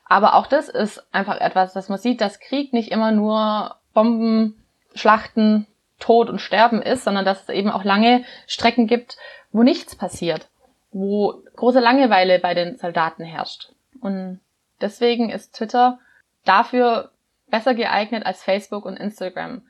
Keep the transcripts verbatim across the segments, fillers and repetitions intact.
Aber auch das ist einfach etwas, dass man sieht, dass Krieg nicht immer nur Bomben, Schlachten, Tod und Sterben ist, sondern dass es eben auch lange Strecken gibt, wo nichts passiert, wo große Langeweile bei den Soldaten herrscht. Und deswegen ist Twitter dafür besser geeignet als Facebook und Instagram.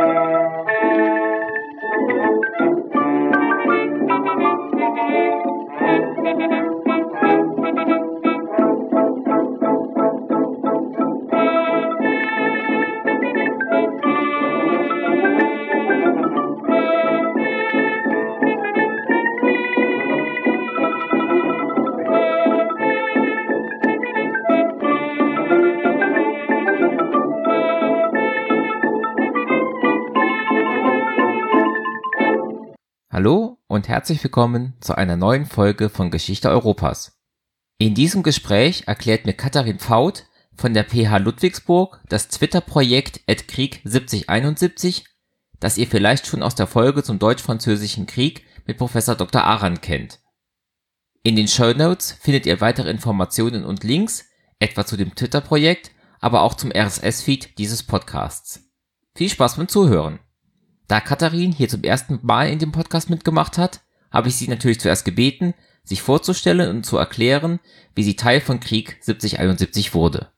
Hallo und herzlich willkommen zu einer neuen Folge von Geschichte Europas. In diesem Gespräch erklärt mir Katharin Pfaut von der P H Ludwigsburg das Twitter-Projekt at krieg siebzig einundsiebzig, das ihr vielleicht schon aus der Folge zum Deutsch-Französischen Krieg mit Professor Doktor Aran kennt. In den Shownotes findet ihr weitere Informationen und Links, etwa zu dem Twitter-Projekt, aber auch zum R S S-Feed dieses Podcasts. Viel Spaß beim Zuhören! Da Katharin hier zum ersten Mal in dem Podcast mitgemacht hat, habe ich sie natürlich zuerst gebeten, sich vorzustellen und zu erklären, wie sie Teil von Krieg siebzig einundsiebzig wurde.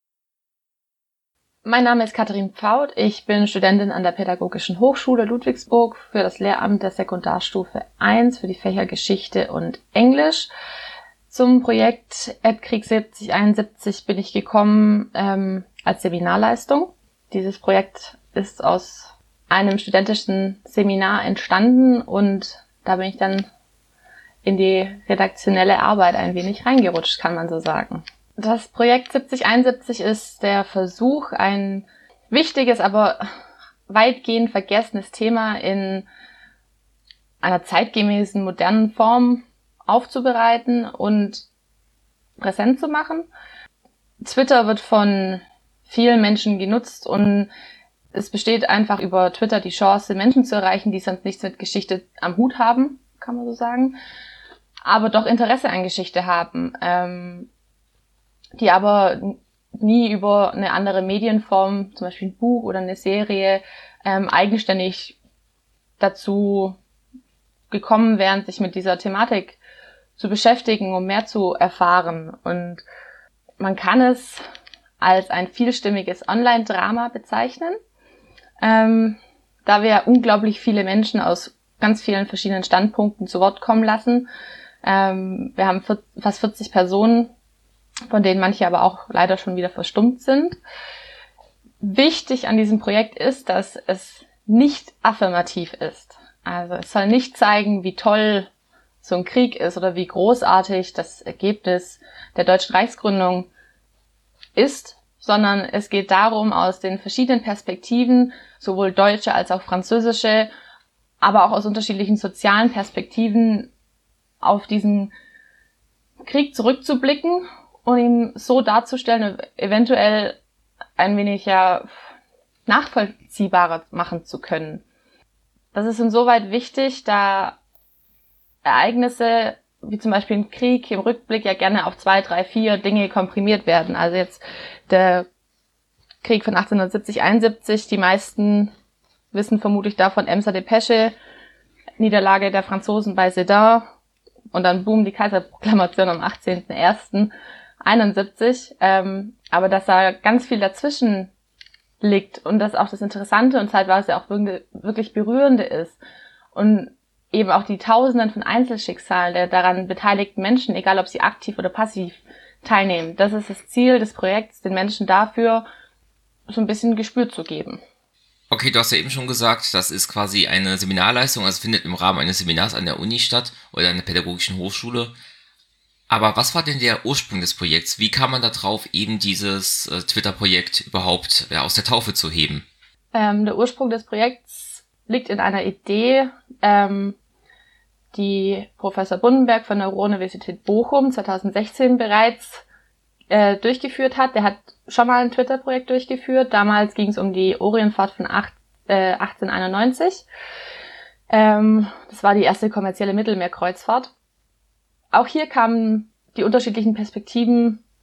Mein Name ist Katharin Pfaut, ich bin Studentin an der Pädagogischen Hochschule Ludwigsburg für das Lehramt der Sekundarstufe eins für die Fächer Geschichte und Englisch. Zum Projekt at krieg siebzig einundsiebzig bin ich gekommen ähm, als Seminarleistung. Dieses Projekt ist aus einem studentischen Seminar entstanden und da bin ich dann in die redaktionelle Arbeit ein wenig reingerutscht, kann man so sagen. Das Projekt siebzig einundsiebzig ist der Versuch, ein wichtiges, aber weitgehend vergessenes Thema in einer zeitgemäßen, modernen Form aufzubereiten und präsent zu machen. Twitter wird von vielen Menschen genutzt und es besteht einfach über Twitter die Chance, Menschen zu erreichen, die sonst nichts mit Geschichte am Hut haben, kann man so sagen, aber doch Interesse an Geschichte haben, ähm, die aber nie über eine andere Medienform, zum Beispiel ein Buch oder eine Serie, ähm, eigenständig dazu gekommen wären, sich mit dieser Thematik zu beschäftigen, um mehr zu erfahren. Und man kann es als ein vielstimmiges Online-Drama bezeichnen. Ähm, da wir unglaublich viele Menschen aus ganz vielen verschiedenen Standpunkten zu Wort kommen lassen. Ähm, wir haben fast vierzig Personen, von denen manche aber auch leider schon wieder verstummt sind. Wichtig an diesem Projekt ist, dass es nicht affirmativ ist. Also es soll nicht zeigen, wie toll so ein Krieg ist oder wie großartig das Ergebnis der deutschen Reichsgründung ist, sondern es geht darum, aus den verschiedenen Perspektiven, sowohl deutsche als auch französische, aber auch aus unterschiedlichen sozialen Perspektiven auf diesen Krieg zurückzublicken und ihn so darzustellen, eventuell ein wenig ja nachvollziehbarer machen zu können. Das ist insoweit wichtig, da Ereignisse wie zum Beispiel ein Krieg im Rückblick ja gerne auf zwei, drei, vier Dinge komprimiert werden. Also jetzt der Krieg von achtzehnhundertsiebzig einundsiebzig, die meisten wissen vermutlich davon Emser Depesche, Niederlage der Franzosen bei Sedan und dann boom, die Kaiserproklamation am achtzehnten ersten einundsiebzig. Ähm, aber dass da ganz viel dazwischen liegt und das auch das Interessante und zeitweise auch wirklich Berührende ist und eben auch die Tausenden von Einzelschicksalen der daran beteiligten Menschen, egal ob sie aktiv oder passiv teilnehmen. Das ist das Ziel des Projekts, den Menschen dafür so ein bisschen Gespür zu geben. Okay, du hast ja eben schon gesagt, das ist quasi eine Seminarleistung, also findet im Rahmen eines Seminars an der Uni statt oder an der Pädagogischen Hochschule. Aber was war denn der Ursprung des Projekts? Wie kam man da drauf, eben dieses äh, Twitter-Projekt überhaupt ja, aus der Taufe zu heben? Ähm, der Ursprung des Projekts liegt in einer Idee, ähm, die Professor Bundenberg von der Ruhr-Universität Bochum zweitausendsechzehn bereits äh, durchgeführt hat. Der hat schon mal ein Twitter-Projekt durchgeführt. Damals ging es um die Orientfahrt von acht, äh, achtzehnhunderteinundneunzig. Ähm, das war die erste kommerzielle Mittelmeerkreuzfahrt. Auch hier kamen die unterschiedlichen Perspektiven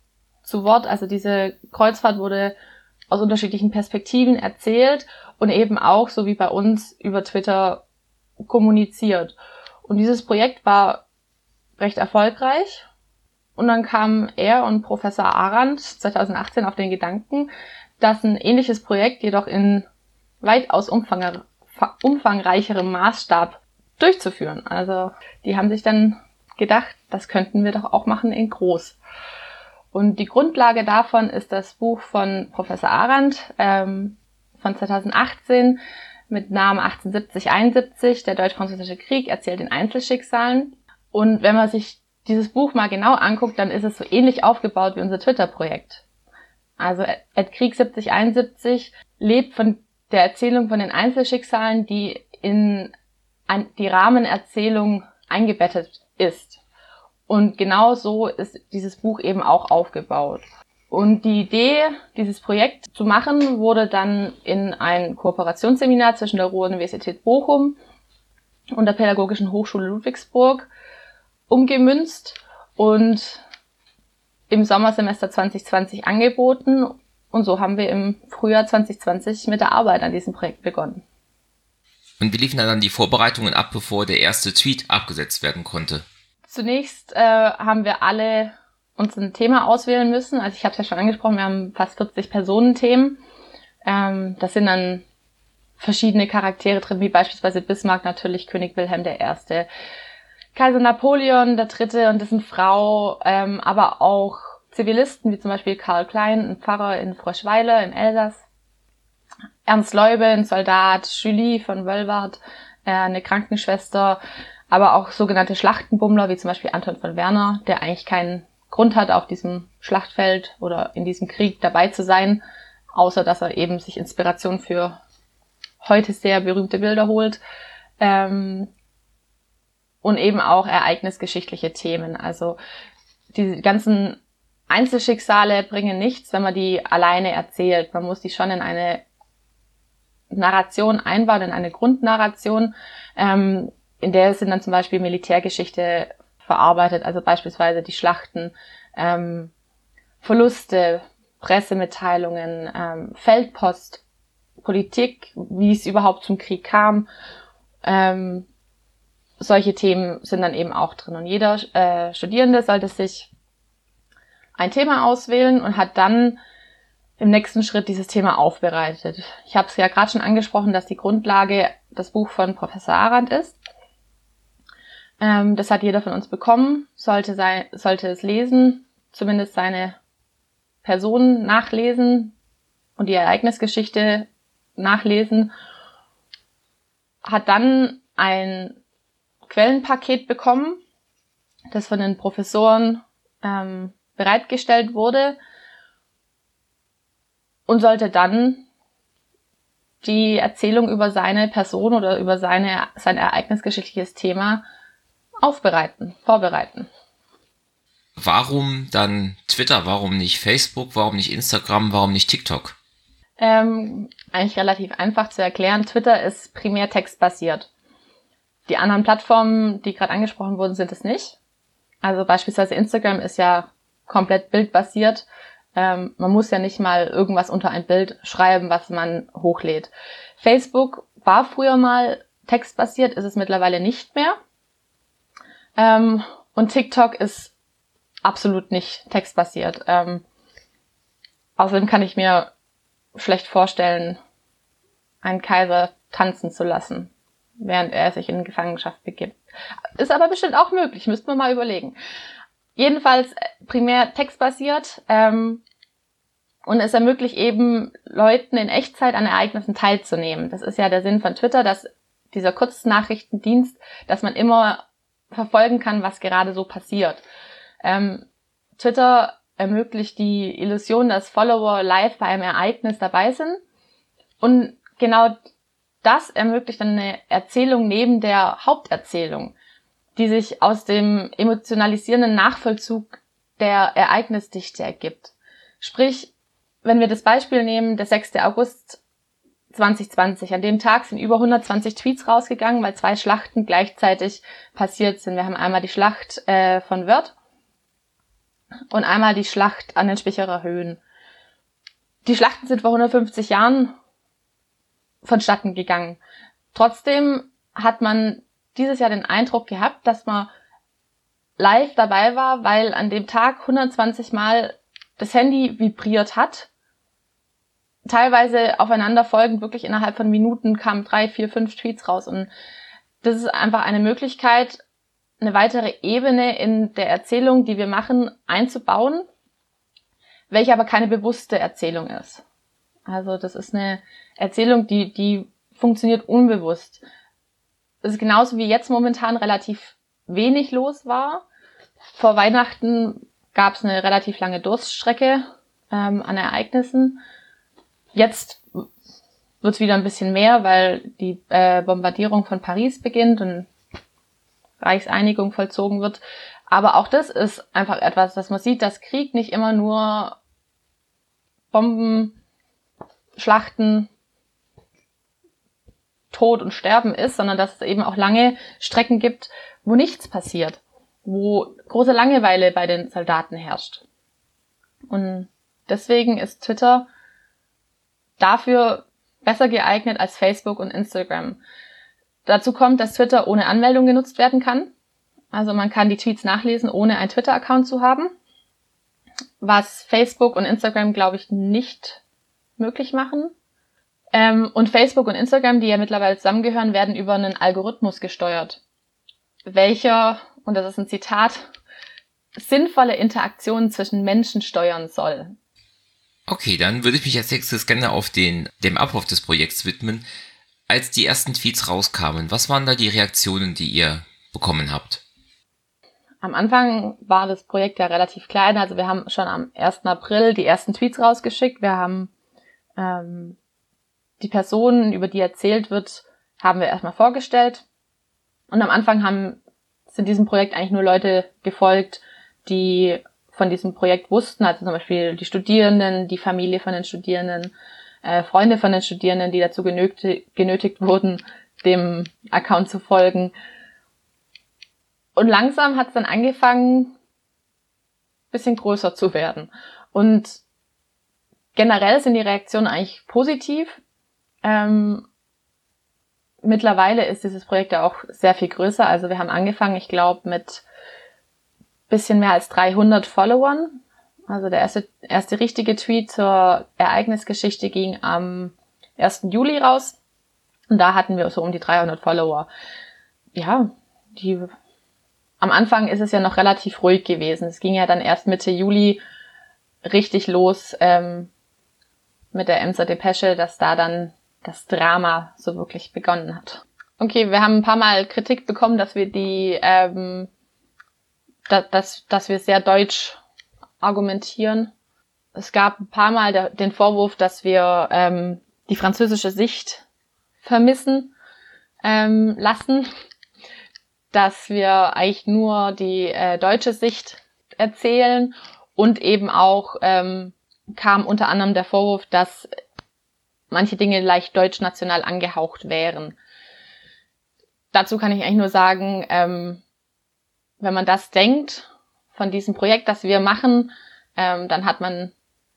zu Wort. Also diese Kreuzfahrt wurde aus unterschiedlichen Perspektiven erzählt und eben auch, so wie bei uns, über Twitter kommuniziert. Und dieses Projekt war recht erfolgreich. Und dann kamen er und Professor Arendt zwanzig achtzehn auf den Gedanken, dass ein ähnliches Projekt jedoch in weitaus umfang- umfangreicherem Maßstab durchzuführen. Also die haben sich dann gedacht, das könnten wir doch auch machen in groß. Und die Grundlage davon ist das Buch von Professor Arendt ähm, von zwanzig achtzehn mit Namen achtzehnhundertsiebzig einundsiebzig, der Deutsch-Französische Krieg erzählt in Einzelschicksalen. Und wenn man sich dieses Buch mal genau anguckt, dann ist es so ähnlich aufgebaut wie unser Twitter-Projekt. Also at Krieg siebzig einundsiebzig lebt von der Erzählung von den Einzelschicksalen, die in die Rahmenerzählung eingebettet ist. Und genau so ist dieses Buch eben auch aufgebaut. Und die Idee, dieses Projekt zu machen, wurde dann in ein Kooperationsseminar zwischen der Ruhr-Universität Bochum und der Pädagogischen Hochschule Ludwigsburg umgemünzt und im Sommersemester zwanzig zwanzig angeboten. Und so haben wir im Frühjahr zwanzig zwanzig mit der Arbeit an diesem Projekt begonnen. Und wie liefen dann die Vorbereitungen ab, bevor der erste Tweet abgesetzt werden konnte? Zunächst äh, haben wir alle uns ein Thema auswählen müssen. Also ich habe es ja schon angesprochen, wir haben fast vierzig Personenthemen. Ähm, das sind dann verschiedene Charaktere drin, wie beispielsweise Bismarck, natürlich König Wilhelm der Erste, Kaiser Napoleon der Dritte und dessen Frau, ähm, aber auch Zivilisten, wie zum Beispiel Karl Klein, ein Pfarrer in Froschweiler im Elsass, Ernst Leube, ein Soldat, Julie von Wölwart, äh, eine Krankenschwester, aber auch sogenannte Schlachtenbummler, wie zum Beispiel Anton von Werner, der eigentlich keinen Grund hat, auf diesem Schlachtfeld oder in diesem Krieg dabei zu sein, außer dass er eben sich Inspiration für heute sehr berühmte Bilder holt. Ähm, und eben auch ereignisgeschichtliche Themen. Also die ganzen Einzelschicksale bringen nichts, wenn man die alleine erzählt. Man muss die schon in eine Narration einbauen, in eine Grundnarration, ähm, in der sind dann zum Beispiel Militärgeschichte verarbeitet, also beispielsweise die Schlachten, ähm, Verluste, Pressemitteilungen, ähm, Feldpost, Politik, wie es überhaupt zum Krieg kam. Ähm, solche Themen sind dann eben auch drin. Und jeder äh, Studierende sollte sich ein Thema auswählen und hat dann im nächsten Schritt dieses Thema aufbereitet. Ich habe es ja gerade schon angesprochen, dass die Grundlage das Buch von Professor Arendt ist. Ähm, das hat jeder von uns bekommen, sollte, sein, sollte es lesen, zumindest seine Person nachlesen und die Ereignisgeschichte nachlesen, hat dann ein Quellenpaket bekommen, das von den Professoren ähm, bereitgestellt wurde und sollte dann die Erzählung über seine Person oder über seine, sein ereignisgeschichtliches Thema aufbereiten, vorbereiten. Warum dann Twitter? Warum nicht Facebook? Warum nicht Instagram? Warum nicht TikTok? Ähm, eigentlich relativ einfach zu erklären. Twitter ist primär textbasiert. Die anderen Plattformen, die gerade angesprochen wurden, sind es nicht. Also beispielsweise Instagram ist ja komplett bildbasiert. Ähm, man muss ja nicht mal irgendwas unter ein Bild schreiben, was man hochlädt. Facebook war früher mal textbasiert, ist es mittlerweile nicht mehr. Ähm, und TikTok ist absolut nicht textbasiert. Ähm, außerdem kann ich mir schlecht vorstellen, einen Kaiser tanzen zu lassen, während er sich in Gefangenschaft begibt. Ist aber bestimmt auch möglich, müssten wir mal überlegen. Jedenfalls primär textbasiert ähm, und es ermöglicht eben Leuten in Echtzeit an Ereignissen teilzunehmen. Das ist ja der Sinn von Twitter, dass dieser Kurznachrichtendienst, dass man immer verfolgen kann, was gerade so passiert. Ähm, Twitter ermöglicht die Illusion, dass Follower live bei einem Ereignis dabei sind und genau das ermöglicht dann eine Erzählung neben der Haupterzählung, die sich aus dem emotionalisierenden Nachvollzug der Ereignisdichte ergibt. Sprich, wenn wir das Beispiel nehmen, der sechster August zwanzig zwanzig, an dem Tag sind über hundertzwanzig Tweets rausgegangen, weil zwei Schlachten gleichzeitig passiert sind. Wir haben einmal die Schlacht äh, von Wörth und einmal die Schlacht an den Spicherer Höhen. Die Schlachten sind vor hundertfünfzig Jahren vonstatten gegangen. Trotzdem hat man dieses Jahr den Eindruck gehabt, dass man live dabei war, weil an dem Tag hundertzwanzig Mal das Handy vibriert hat. Teilweise aufeinander folgend, wirklich innerhalb von Minuten kamen drei, vier, fünf Tweets raus. Und das ist einfach eine Möglichkeit, eine weitere Ebene in der Erzählung, die wir machen, einzubauen, welche aber keine bewusste Erzählung ist. Also das ist eine Erzählung, die, die funktioniert unbewusst. Es ist genauso wie jetzt momentan relativ wenig los war. Vor Weihnachten gab es eine relativ lange Durststrecke ähm, an Ereignissen. Jetzt wird es wieder ein bisschen mehr, weil die äh, Bombardierung von Paris beginnt und Reichseinigung vollzogen wird. Aber auch das ist einfach etwas, dass man sieht, dass Krieg nicht immer nur Bomben, Schlachten, Tod und Sterben ist, sondern dass es eben auch lange Strecken gibt, wo nichts passiert, wo große Langeweile bei den Soldaten herrscht. Und deswegen ist Twitter dafür besser geeignet als Facebook und Instagram. Dazu kommt, dass Twitter ohne Anmeldung genutzt werden kann. Also man kann die Tweets nachlesen, ohne einen Twitter-Account zu haben, was Facebook und Instagram, glaube ich, nicht möglich machen. Ähm, und Facebook und Instagram, die ja mittlerweile zusammengehören, werden über einen Algorithmus gesteuert, welcher, und das ist ein Zitat, sinnvolle Interaktionen zwischen Menschen steuern soll. Okay, dann würde ich mich als nächstes gerne auf den dem Ablauf des Projekts widmen. Als die ersten Tweets rauskamen, was waren da die Reaktionen, die ihr bekommen habt? Am Anfang war das Projekt ja relativ klein, also wir haben schon am ersten April die ersten Tweets rausgeschickt. Wir haben ähm, die Personen, über die erzählt wird, haben wir erstmal vorgestellt. Und am Anfang haben sind diesem Projekt eigentlich nur Leute gefolgt, die von diesem Projekt wussten, also zum Beispiel die Studierenden, die Familie von den Studierenden, äh, Freunde von den Studierenden, die dazu genötigt, genötigt wurden, dem Account zu folgen. Und langsam hat es dann angefangen, ein bisschen größer zu werden. Und generell sind die Reaktionen eigentlich positiv. Ähm, mittlerweile ist dieses Projekt ja auch sehr viel größer. Also wir haben angefangen, ich glaube, mit bisschen mehr als dreihundert Followern. Also der erste, erste richtige Tweet zur Ereignisgeschichte ging am ersten Juli raus. Und da hatten wir so um die dreihundert Follower. Ja, die, am Anfang ist es ja noch relativ ruhig gewesen. Es ging ja dann erst Mitte Juli richtig los, ähm, mit der Emser Depesche, dass da dann das Drama so wirklich begonnen hat. Okay, wir haben ein paar Mal Kritik bekommen, dass wir die, ähm, dass, dass wir sehr deutsch argumentieren. Es gab ein paar Mal der, den Vorwurf, dass wir ähm, die französische Sicht vermissen ähm, lassen, dass wir eigentlich nur die äh, deutsche Sicht erzählen und eben auch ähm, kam unter anderem der Vorwurf, dass manche Dinge leicht deutsch-national angehaucht wären. Dazu kann ich eigentlich nur sagen, ähm, wenn man das denkt von diesem Projekt, das wir machen, ähm, dann hat man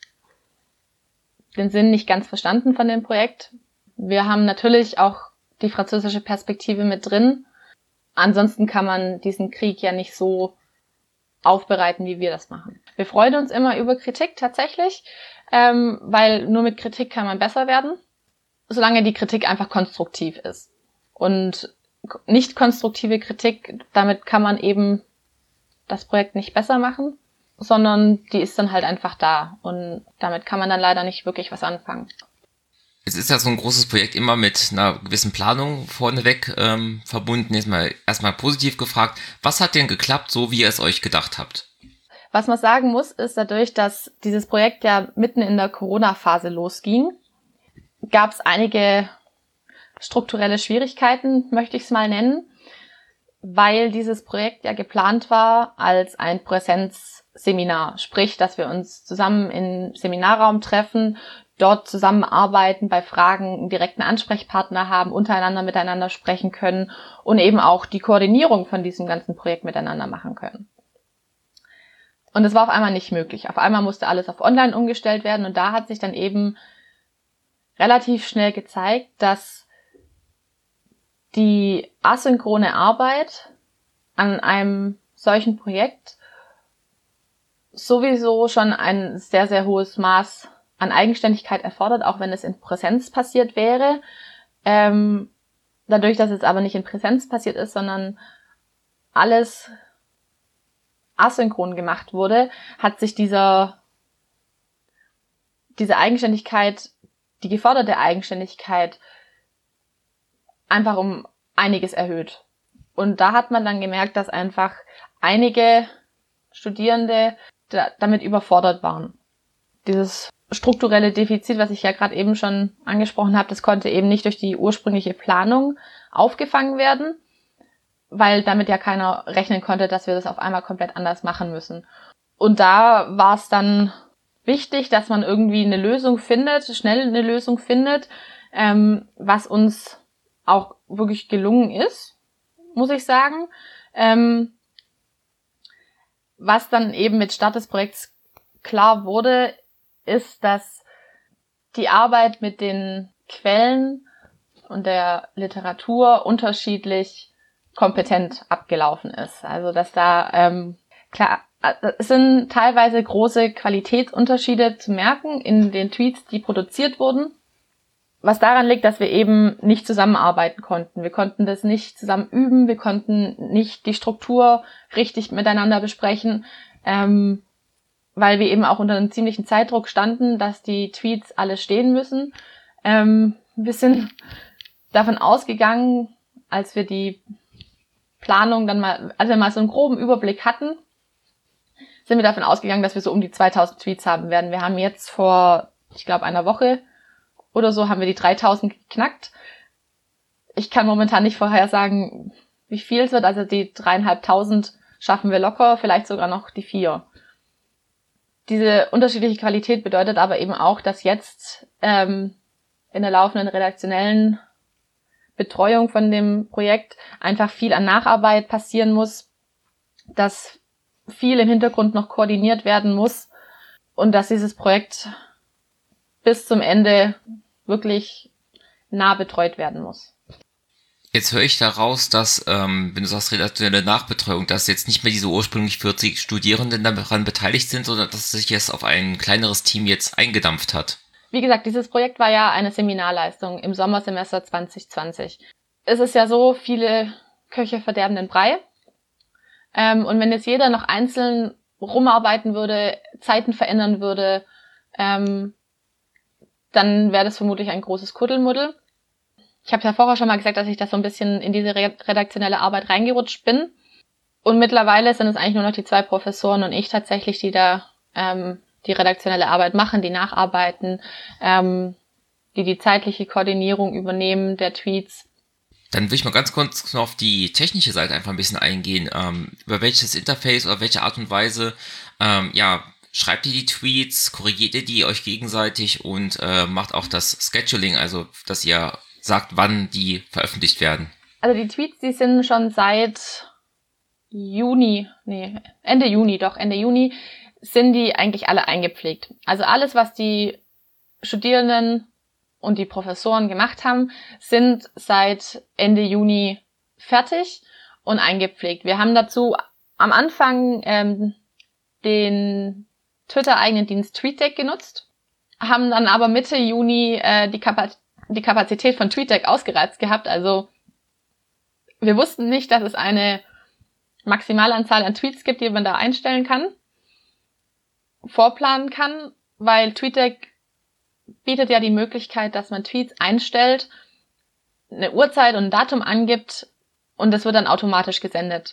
den Sinn nicht ganz verstanden von dem Projekt. Wir haben natürlich auch die französische Perspektive mit drin. Ansonsten kann man diesen Krieg ja nicht so aufbereiten, wie wir das machen. Wir freuen uns immer über Kritik tatsächlich, ähm, weil nur mit Kritik kann man besser werden, solange die Kritik einfach konstruktiv ist. Und nicht konstruktive Kritik, damit kann man eben das Projekt nicht besser machen, sondern die ist dann halt einfach da und damit kann man dann leider nicht wirklich was anfangen. Es ist ja so ein großes Projekt immer mit einer gewissen Planung vorneweg ähm, verbunden. Jetzt mal erstmal positiv gefragt, was hat denn geklappt, so wie ihr es euch gedacht habt? Was man sagen muss, ist dadurch, dass dieses Projekt ja mitten in der Corona-Phase losging, gab es einige strukturelle Schwierigkeiten, möchte ich es mal nennen, weil dieses Projekt ja geplant war als ein Präsenzseminar. Sprich, dass wir uns zusammen im Seminarraum treffen, dort zusammenarbeiten, bei Fragen einen direkten Ansprechpartner haben, untereinander miteinander sprechen können und eben auch die Koordinierung von diesem ganzen Projekt miteinander machen können. Und es war auf einmal nicht möglich. Auf einmal musste alles auf online umgestellt werden und da hat sich dann eben relativ schnell gezeigt, dass die asynchrone Arbeit an einem solchen Projekt sowieso schon ein sehr, sehr hohes Maß an Eigenständigkeit erfordert, auch wenn es in Präsenz passiert wäre. Ähm, dadurch, dass es aber nicht in Präsenz passiert ist, sondern alles asynchron gemacht wurde, hat sich dieser, diese Eigenständigkeit, die geforderte Eigenständigkeit einfach um einiges erhöht. Und da hat man dann gemerkt, dass einfach einige Studierende da, damit überfordert waren. Dieses strukturelle Defizit, was ich ja gerade eben schon angesprochen habe, das konnte eben nicht durch die ursprüngliche Planung aufgefangen werden, weil damit ja keiner rechnen konnte, dass wir das auf einmal komplett anders machen müssen. Und da war es dann wichtig, dass man irgendwie eine Lösung findet, schnell eine Lösung findet, ähm, was uns auch wirklich gelungen ist, muss ich sagen. Ähm, was dann eben mit Start des Projekts klar wurde, ist, dass die Arbeit mit den Quellen und der Literatur unterschiedlich kompetent abgelaufen ist. Also dass da ähm, klar, es sind teilweise große Qualitätsunterschiede zu merken in den Tweets, die produziert wurden, was daran liegt, dass wir eben nicht zusammenarbeiten konnten. Wir konnten das nicht zusammen üben, wir konnten nicht die Struktur richtig miteinander besprechen, ähm, weil wir eben auch unter einem ziemlichen Zeitdruck standen, dass die Tweets alle stehen müssen. Ähm, wir sind davon ausgegangen, als wir die Planung dann mal, als wir mal so einen groben Überblick hatten, sind wir davon ausgegangen, dass wir so um die zweitausend Tweets haben werden. Wir haben jetzt vor, ich glaube, einer Woche oder so, haben wir die dreitausend geknackt. Ich kann momentan nicht vorhersagen, wie viel es wird. Also die dreieinhalbtausend schaffen wir locker, vielleicht sogar noch die vier. Diese unterschiedliche Qualität bedeutet aber eben auch, dass jetzt ähm, in der laufenden redaktionellen Betreuung von dem Projekt einfach viel an Nacharbeit passieren muss, dass viel im Hintergrund noch koordiniert werden muss und dass dieses Projekt bis zum Ende wirklich nah betreut werden muss. Jetzt höre ich daraus, dass, ähm, wenn du sagst redaktionelle Nachbetreuung, dass jetzt nicht mehr diese ursprünglich vierzig Studierenden daran beteiligt sind, sondern dass sich jetzt auf ein kleineres Team jetzt eingedampft hat. Wie gesagt, dieses Projekt war ja eine Seminarleistung im Sommersemester zwanzig zwanzig. Es ist ja so, viele Köche verderben den Brei. Ähm, und wenn jetzt jeder noch einzeln rumarbeiten würde, Zeiten verändern würde, ähm, dann wäre das vermutlich ein großes Kuddelmuddel. Ich habe ja vorher schon mal gesagt, dass ich da so ein bisschen in diese redaktionelle Arbeit reingerutscht bin. Und mittlerweile sind es eigentlich nur noch die zwei Professoren und ich tatsächlich, die da ähm, die redaktionelle Arbeit machen, die nacharbeiten, ähm, die die zeitliche Koordinierung übernehmen der Tweets. Dann will ich mal ganz kurz noch auf die technische Seite einfach ein bisschen eingehen. Ähm, über welches Interface oder welche Art und Weise ähm, ja, schreibt ihr die Tweets, korrigiert ihr die euch gegenseitig und äh, macht auch das Scheduling, also dass ihr sagt, wann die veröffentlicht werden? Also die Tweets, die sind schon seit Juni, nee, Ende Juni, doch, Ende Juni sind die eigentlich alle eingepflegt. Also alles, was die Studierenden und die Professoren gemacht haben, sind seit Ende Juni fertig und eingepflegt. Wir haben dazu am Anfang ähm, den Twitter-eigenen Dienst TweetDeck genutzt, haben dann aber Mitte Juni äh, die, Kapaz- die Kapazität von TweetDeck ausgereizt gehabt. Also wir wussten nicht, dass es eine Maximalanzahl an Tweets gibt, die man da einstellen kann, vorplanen kann, weil TweetDeck bietet ja die Möglichkeit, dass man Tweets einstellt, eine Uhrzeit und ein Datum angibt und das wird dann automatisch gesendet.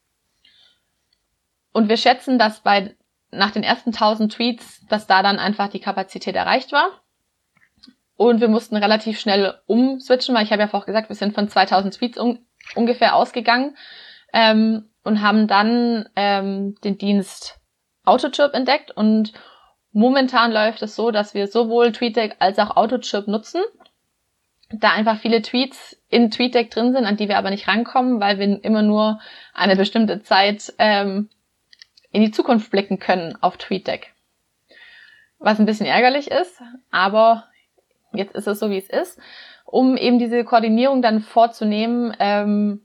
Und wir schätzen, dass bei nach den ersten tausend Tweets, dass da dann einfach die Kapazität erreicht war. Und wir mussten relativ schnell umswitchen, weil ich habe ja vorhin gesagt, wir sind von zweitausend Tweets un- ungefähr ausgegangen ähm, und haben dann ähm, den Dienst Autochirp entdeckt und momentan läuft es so, dass wir sowohl TweetDeck als auch Autochirp nutzen, da einfach viele Tweets in TweetDeck drin sind, an die wir aber nicht rankommen, weil wir immer nur eine bestimmte Zeit ähm, in die Zukunft blicken können auf TweetDeck. Was ein bisschen ärgerlich ist, aber jetzt ist es so, wie es ist. Um eben diese Koordinierung dann vorzunehmen, ähm,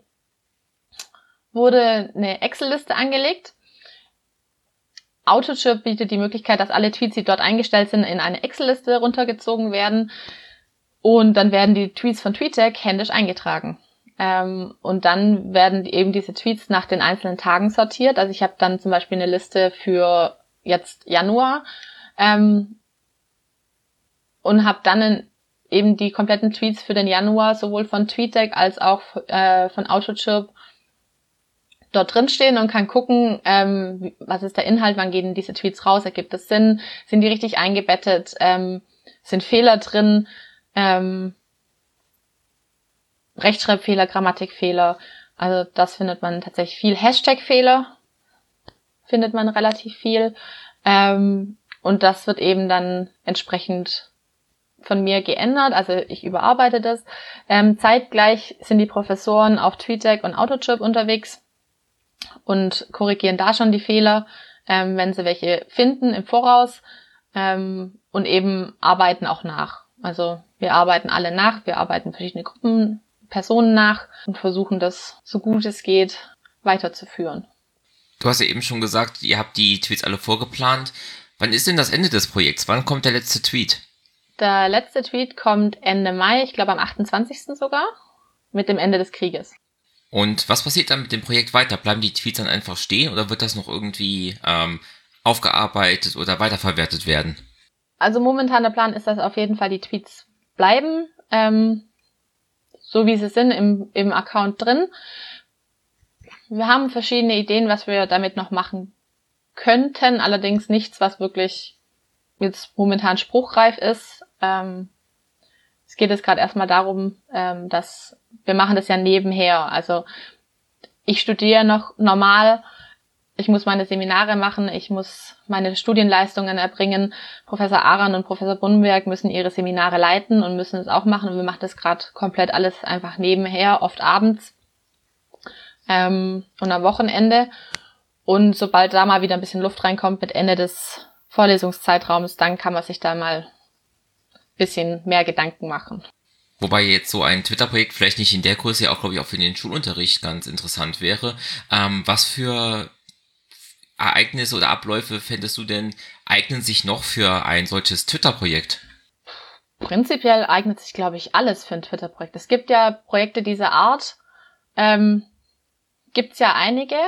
wurde eine Excel-Liste angelegt. Autochirp bietet die Möglichkeit, dass alle Tweets, die dort eingestellt sind, in eine Excel-Liste runtergezogen werden. Und dann werden die Tweets von TweetDeck händisch eingetragen. Ähm, und dann werden eben diese Tweets nach den einzelnen Tagen sortiert. Also ich habe dann zum Beispiel eine Liste für jetzt Januar ähm, und habe dann in, eben die kompletten Tweets für den Januar sowohl von TweetDeck als auch äh, von Autochirp dort drin stehen und kann gucken, ähm, was ist der Inhalt, wann gehen diese Tweets raus, ergibt es Sinn, sind die richtig eingebettet, ähm, sind Fehler drin, ähm, Rechtschreibfehler, Grammatikfehler, also das findet man tatsächlich viel. Hashtag-Fehler findet man relativ viel, ähm, und das wird eben dann entsprechend von mir geändert, also ich überarbeite das. Ähm, zeitgleich sind die Professoren auf TweetDeck und Autochirp unterwegs und korrigieren da schon die Fehler, ähm, wenn sie welche finden im Voraus, ähm, und eben arbeiten auch nach. Also wir arbeiten alle nach, wir arbeiten verschiedene Gruppen, Personen nach und versuchen das, so gut es geht, weiterzuführen. Du hast ja eben schon gesagt, ihr habt die Tweets alle vorgeplant. Wann ist denn das Ende des Projekts? Wann kommt der letzte Tweet? Der letzte Tweet kommt Ende Mai, ich glaube am achtundzwanzigsten sogar, mit dem Ende des Krieges. Und was passiert dann mit dem Projekt weiter? Bleiben die Tweets dann einfach stehen oder wird das noch irgendwie ähm, aufgearbeitet oder weiterverwertet werden? Also momentan der Plan ist, dass auf jeden Fall die Tweets bleiben, ähm, so wie sie sind im, im Account drin. Wir haben verschiedene Ideen, was wir damit noch machen könnten, allerdings nichts, was wirklich jetzt momentan spruchreif ist. Ähm, es geht jetzt gerade erstmal darum, ähm, dass wir machen das ja nebenher. Also ich studiere noch normal, ich muss meine Seminare machen, ich muss meine Studienleistungen erbringen. Professor Aran und Professor Brunberg müssen ihre Seminare leiten und müssen es auch machen. Und wir machen das gerade komplett alles einfach nebenher, oft abends ähm, und am Wochenende. Und sobald da mal wieder ein bisschen Luft reinkommt mit Ende des Vorlesungszeitraums, dann kann man sich da mal ein bisschen mehr Gedanken machen. Wobei jetzt so ein Twitter-Projekt vielleicht nicht in der Größe ja auch, glaube ich, auch für den Schulunterricht ganz interessant wäre. Ähm, was für Ereignisse oder Abläufe fändest du denn eignen sich noch für ein solches Twitter-Projekt? Prinzipiell eignet sich, glaube ich, alles für ein Twitter-Projekt. Es gibt ja Projekte dieser Art, ähm, gibt's ja einige,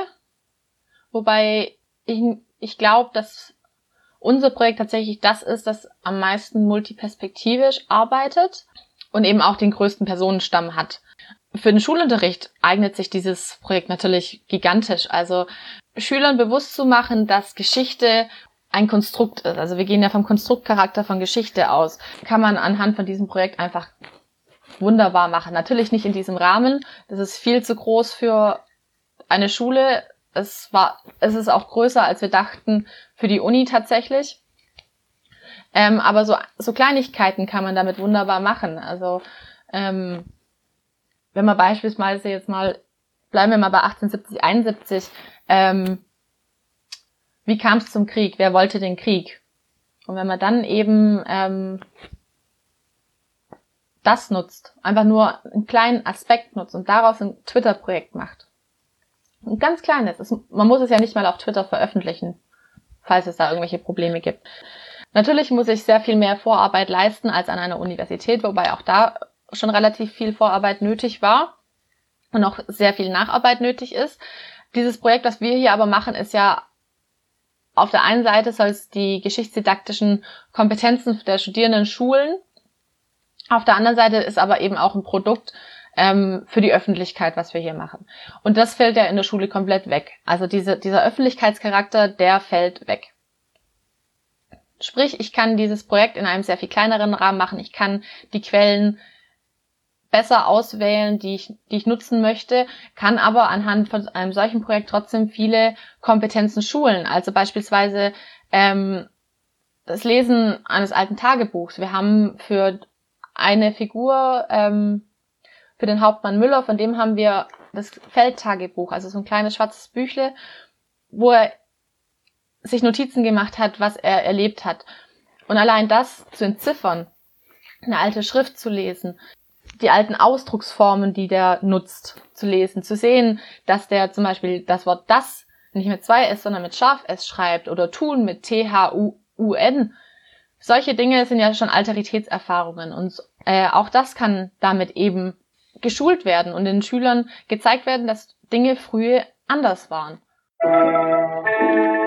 wobei ich, ich glaube, dass unser Projekt tatsächlich das ist, das am meisten multiperspektivisch arbeitet und eben auch den größten Personenstamm hat. Für den Schulunterricht eignet sich dieses Projekt natürlich gigantisch. Also Schülern bewusst zu machen, dass Geschichte ein Konstrukt ist. Also wir gehen ja vom Konstruktcharakter von Geschichte aus. Kann man anhand von diesem Projekt einfach wunderbar machen. Natürlich nicht in diesem Rahmen. Das ist viel zu groß für eine Schule. Es war, es ist auch größer, als wir dachten, für die Uni tatsächlich. Ähm, aber so, so Kleinigkeiten kann man damit wunderbar machen. Also, ähm, wenn man beispielsweise jetzt mal, bleiben wir mal bei achtzehnhundertsiebzig, einundsiebzig, ähm, wie kam es zum Krieg? Wer wollte den Krieg? Und wenn man dann eben ähm, das nutzt, einfach nur einen kleinen Aspekt nutzt und daraus ein Twitter-Projekt macht, ein ganz kleines, es, man muss es ja nicht mal auf Twitter veröffentlichen, falls es da irgendwelche Probleme gibt. Natürlich muss ich sehr viel mehr Vorarbeit leisten als an einer Universität, wobei auch da schon relativ viel Vorarbeit nötig war und auch sehr viel Nacharbeit nötig ist. Dieses Projekt, was wir hier aber machen, ist ja auf der einen Seite soll es die geschichtsdidaktischen Kompetenzen der Studierenden schulen. Auf der anderen Seite ist aber eben auch ein Produkt ähm, für die Öffentlichkeit, was wir hier machen. Und das fällt ja in der Schule komplett weg. Also diese, dieser Öffentlichkeitscharakter, der fällt weg. Sprich, ich kann dieses Projekt in einem sehr viel kleineren Rahmen machen. Ich kann die Quellen besser auswählen, die ich, die ich nutzen möchte, kann aber anhand von einem solchen Projekt trotzdem viele Kompetenzen schulen. Also beispielsweise ähm, das Lesen eines alten Tagebuchs. Wir haben für eine Figur, ähm, für den Hauptmann Müller, von dem haben wir das Feldtagebuch, also so ein kleines schwarzes Büchle, wo er sich Notizen gemacht hat, was er erlebt hat. Und allein das zu entziffern, eine alte Schrift zu lesen, die alten Ausdrucksformen, die der nutzt, zu lesen, zu sehen, dass der zum Beispiel das Wort das nicht mit zwei S, sondern mit scharf S schreibt oder tun mit T H U U N. Solche Dinge sind ja schon Alteritätserfahrungen und äh, auch das kann damit eben geschult werden und den Schülern gezeigt werden, dass Dinge früher anders waren.